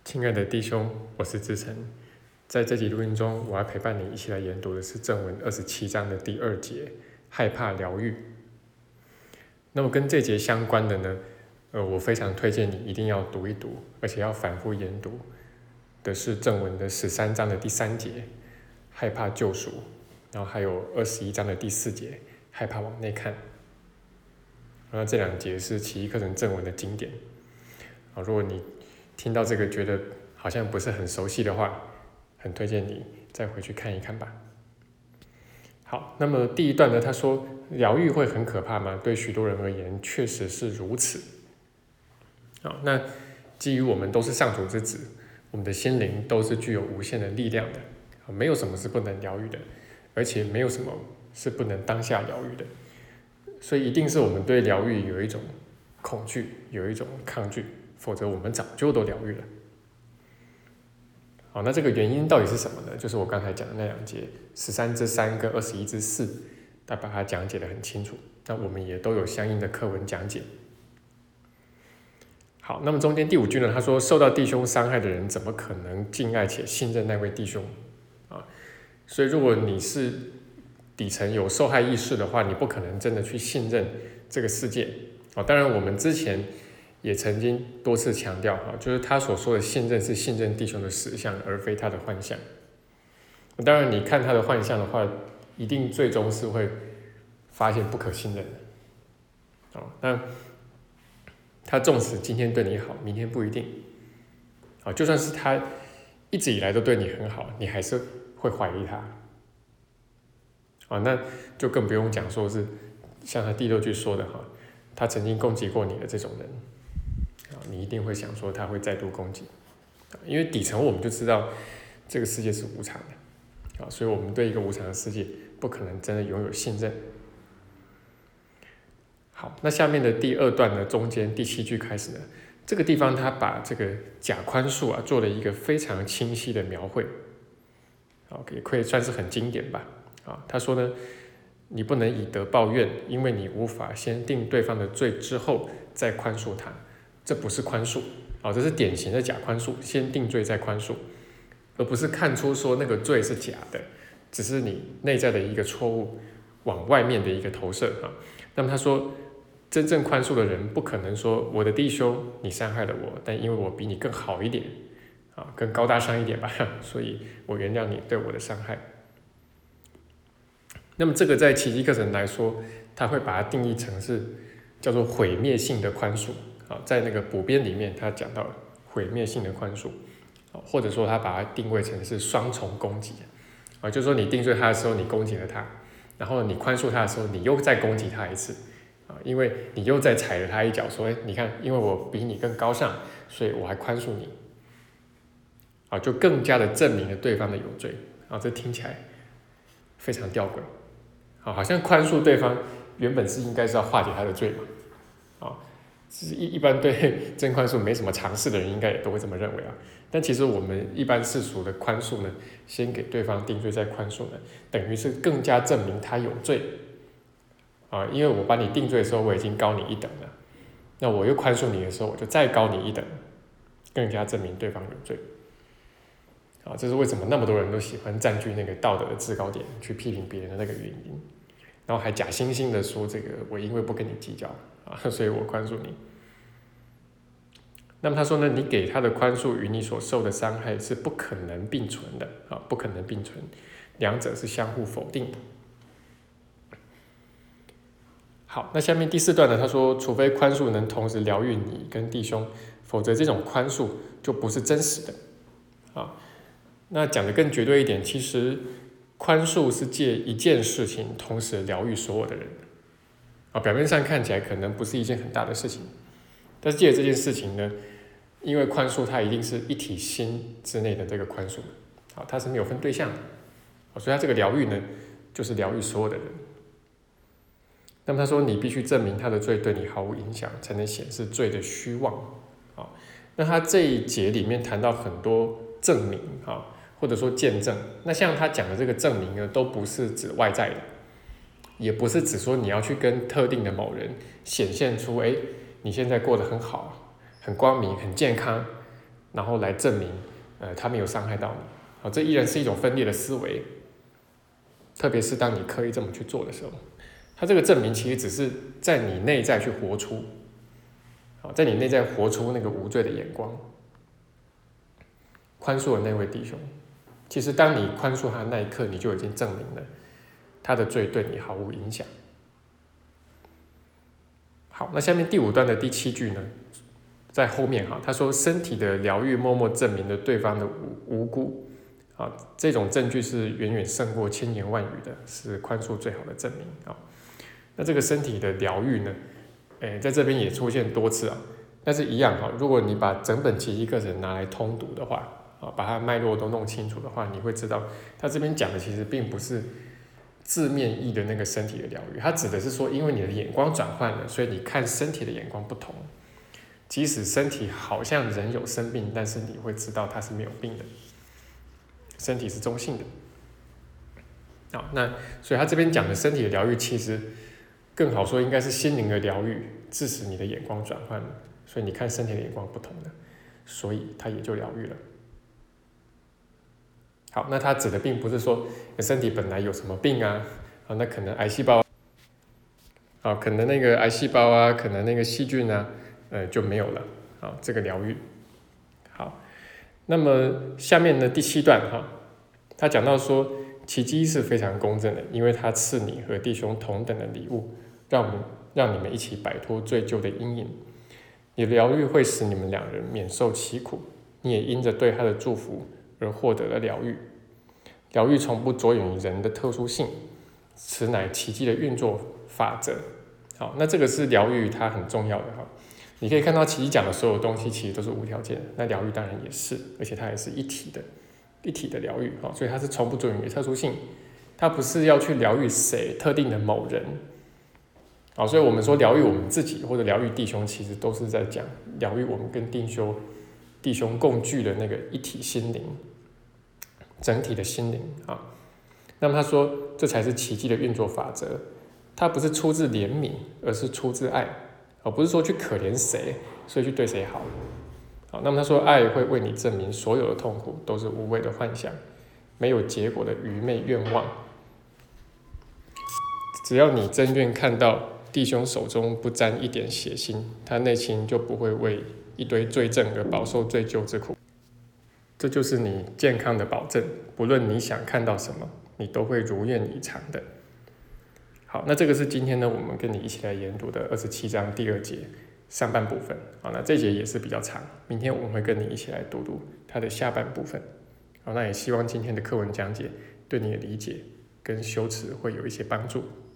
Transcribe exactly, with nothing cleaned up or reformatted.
亲爱的弟兄，我是志成。在这集录音中，我要陪伴你一起来研读的是正文二十七章的第二节，害怕疗愈。那么跟这节相关的呢，呃，我非常推荐你一定要读一读，而且要反复研读的是正文的十三章的第三节，害怕救赎，然后还有二十一章的第四节，害怕往内看。那这两节是奇异课程正文的经典。啊，如果你听到这个觉得好像不是很熟悉的话，很推荐你再回去看一看吧。好，那么第一段呢，他说疗愈会很可怕吗？对许多人而言，确实是如此。好，那基于我们都是上主之子，我们的心灵都是具有无限的力量的，没有什么是不能疗愈的，而且没有什么是不能当下疗愈的，所以一定是我们对疗愈有一种恐惧，有一种抗拒，否则我们早就都疗愈了。好，那这个原因到底是什么呢？就是我刚才讲的那两节，十三之三跟二十一之四，他把它讲解得很清楚。那我们也都有相应的课文讲解。好，那么中间第五句呢，他说受到弟兄伤害的人，怎么可能敬爱且信任那位弟兄啊？所以如果你是底层有受害意识的话，你不可能真的去信任这个世界啊。当然，我们之前也曾经多次强调啊，就是他所说的信任是信任弟兄的实相，而非他的幻象。当然，你看他的幻象的话，一定最终是会发现不可信任的。啊，那他纵使今天对你好，明天不一定。啊，就算是他一直以来都对你很好，你还是会怀疑他。啊，那就更不用讲说是像他第六句说的哈，他曾经攻击过你的这种人。你一定会想说他会再度攻击，因为底层我们就知道这个世界是无常的，所以我们对一个无常的世界不可能真的拥有信任。好，那下面的第二段呢，中间第七句开始呢，这个地方他把这个假宽恕啊做了一个非常清晰的描绘，也可以算是很经典吧。啊，他说呢，你不能以德报怨，因为你无法先定对方的罪之后再宽恕他。这不是宽恕，哦，这是典型的假宽恕，先定罪再宽恕，而不是看出说那个罪是假的，只是你内在的一个错误往外面的一个投射啊。那么他说，真正宽恕的人不可能说我的弟兄你伤害了我，但因为我比你更好一点啊，更高大上一点吧，所以我原谅你对我的伤害。那么这个在奇迹课程来说，他会把它定义成是叫做毁灭性的宽恕。在那个补编里面，他讲到了毁灭性的宽恕，或者说他把它定位成是双重攻击，啊，就是说你定罪他的时候，你攻击了他，然后你宽恕他的时候，你又再攻击他一次，啊，因为你又再踩了他一脚，说，哎，你看，因为我比你更高尚，所以我还宽恕你，啊，就更加的证明了对方的有罪，啊，这听起来非常吊诡，啊，好像宽恕对方原本是应该是要化解他的罪嘛，啊。一一般对真宽恕没什么尝试的人，应该也都会这么认为啊。但其实我们一般世俗的宽恕呢，先给对方定罪再宽恕呢，等于是更加证明他有罪啊。因为我把你定罪的时候，我已经高你一等了，那我又宽恕你的时候，我就再高你一等，更加证明对方有罪。啊，这是为什么那么多人都喜欢占据那个道德的制高点，去批评别人的那个原因。然后还假惺惺的说，这个我因为不跟你计较啊，所以我宽恕你。那么他说呢，你给他的宽恕与你所受的伤害是不可能并存的啊，不可能并存，两者是相互否定的。好，那下面第四段呢，他说，除非宽恕能同时疗愈你跟弟兄，否则这种宽恕就不是真实的啊。那讲得更绝对一点，其实宽恕是借一件事情同时疗愈所有的人啊，表面上看起来可能不是一件很大的事情，但是借这件事情呢，因为宽恕它一定是一体心之内的这个宽恕，啊，它是没有分对象的，所以它这个疗愈呢，就是疗愈所有的人。那么他说，你必须证明他的罪对你毫无影响，才能显示罪的虚妄啊。那他这一节里面谈到很多证明啊。或者说见证，那像他讲的这个证明呢，都不是指外在的，也不是指说你要去跟特定的某人显现出，哎，你现在过得很好，很光明，很健康， 然后来证明，呃，他没有伤害到你。好，这依然是一种分裂的思维，特别是当你刻意这么去做的时候，他这个证明其实只是在你内在去活出，好，在你内在活出那个无罪的眼光，宽恕了那位弟兄。其实当你宽恕他的那一刻，你就已经证明了他的罪对你毫无影响。好，那下面第五段的第七句呢，在后面哈，他说身体的疗愈默默证明了对方的无辜，啊，这种证据是远远胜过千言万语的，是宽恕最好的证明啊。那这个身体的疗愈呢，诶，在这边也出现多次啊，但是一样哈，如果你把整本奇迹课程拿来通读的话，啊，把它脉络都弄清楚的话，你会知道，他这边讲的其实并不是字面意的那个身体的疗愈，它指的是说，因为你的眼光转换了，所以你看身体的眼光不同。即使身体好像人有生病，但是你会知道它是没有病的，身体是中性的。好，那所以他这边讲的身体的疗愈，其实更好说应该是心灵的疗愈，致使你的眼光转换了，所以你看身体的眼光不同了，所以它也就疗愈了。好，那它指的并不是说身体本来有什么病啊，啊，那可能癌细胞啊，可能那个癌细胞啊，可能那个细菌啊，呃就没有了啊，这个疗愈。好，那么下面的第七段哈，他讲到说，奇迹是非常公正的，因为他赐你和弟兄同等的礼物，让我们让你们一起摆脱罪疚的阴影。你的疗愈会使你们两人免受其苦，你也因着对他的祝福而获得了疗愈。疗愈从不着眼于人的特殊性，此乃奇迹的运作法则。好，那这个是疗愈它很重要的哈。你可以看到奇迹讲的所有东西其实都是无条件的，那疗愈当然也是，而且它也是一体的，一体的疗愈哈。所以它是从不着眼于特殊性，它不是要去疗愈谁特定的某人。好，所以我们说疗愈我们自己或者疗愈弟兄，其实都是在讲疗愈我们跟弟兄弟兄共聚的那个一体心灵。整体的心灵啊，那么他说，这才是奇迹的运作法则。它不是出自怜悯，而是出自爱，而不是说去可怜谁，所以去对谁好。好，那么他说，爱会为你证明所有的痛苦都是无谓的幻想，没有结果的愚昧愿望。只要你真愿看到弟兄手中不沾一点血腥，他内心就不会为一堆罪证而饱受罪疚之苦。这就是你健康的保证，不论你想看到什么，你都会如愿以偿的。好，那这个是今天呢，我们跟你一起来研读的二十七章第二节上半部分。好，那这节也是比较长，明天我们会跟你一起来读读它的下半部分。好，那也希望今天的课文讲解对你的理解跟修持会有一些帮助。